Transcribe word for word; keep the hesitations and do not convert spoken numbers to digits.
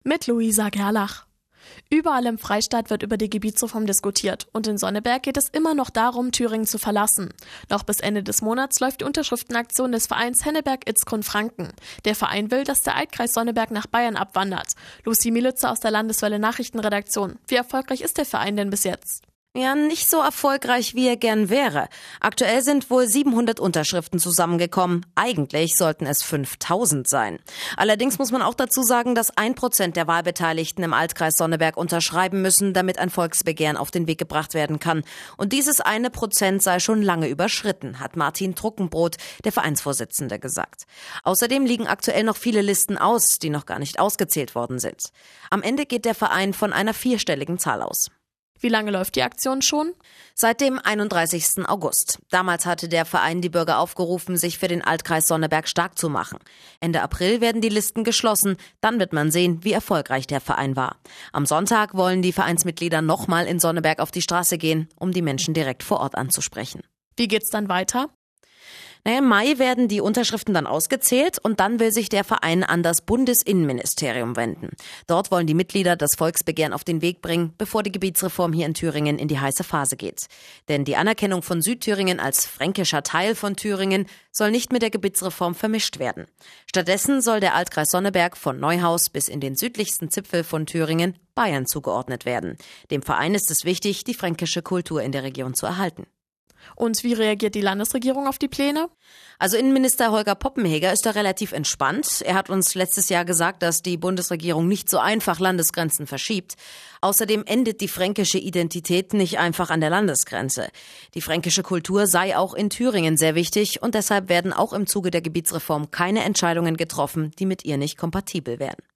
Mit Luisa Gerlach. Überall im Freistaat wird über die Gebietsreform diskutiert und in Sonneberg geht es immer noch darum, Thüringen zu verlassen. Noch bis Ende des Monats läuft die Unterschriftenaktion des Vereins Henneberg-Itzgrund-Franken. Der Verein will, dass der Altkreis Sonneberg nach Bayern abwandert. Lucy Mielitzer aus der Landeswelle Nachrichtenredaktion. Wie erfolgreich ist der Verein denn bis jetzt? Ja, nicht so erfolgreich, wie er gern wäre. Aktuell sind wohl siebenhundert Unterschriften zusammengekommen. Eigentlich sollten es fünftausend sein. Allerdings muss man auch dazu sagen, dass ein Prozent der Wahlbeteiligten im Altkreis Sonneberg unterschreiben müssen, damit ein Volksbegehren auf den Weg gebracht werden kann. Und dieses eine Prozent sei schon lange überschritten, hat Martin Truckenbrot, der Vereinsvorsitzende, gesagt. Außerdem liegen aktuell noch viele Listen aus, die noch gar nicht ausgezählt worden sind. Am Ende geht der Verein von einer vierstelligen Zahl aus. Wie lange läuft die Aktion schon? Seit dem einunddreißigsten August. Damals hatte der Verein die Bürger aufgerufen, sich für den Altkreis Sonneberg stark zu machen. Ende April werden die Listen geschlossen. Dann wird man sehen, wie erfolgreich der Verein war. Am Sonntag wollen die Vereinsmitglieder nochmal in Sonneberg auf die Straße gehen, um die Menschen direkt vor Ort anzusprechen. Wie geht's dann weiter? Naja, im Mai werden die Unterschriften dann ausgezählt und dann will sich der Verein an das Bundesinnenministerium wenden. Dort wollen die Mitglieder das Volksbegehren auf den Weg bringen, bevor die Gebietsreform hier in Thüringen in die heiße Phase geht. Denn die Anerkennung von Südthüringen als fränkischer Teil von Thüringen soll nicht mit der Gebietsreform vermischt werden. Stattdessen soll der Altkreis Sonneberg von Neuhaus bis in den südlichsten Zipfel von Thüringen Bayern zugeordnet werden. Dem Verein ist es wichtig, die fränkische Kultur in der Region zu erhalten. Und wie reagiert die Landesregierung auf die Pläne? Also Innenminister Holger Poppenheger ist da relativ entspannt. Er hat uns letztes Jahr gesagt, dass die Bundesregierung nicht so einfach Landesgrenzen verschiebt. Außerdem endet die fränkische Identität nicht einfach an der Landesgrenze. Die fränkische Kultur sei auch in Thüringen sehr wichtig und deshalb werden auch im Zuge der Gebietsreform keine Entscheidungen getroffen, die mit ihr nicht kompatibel wären.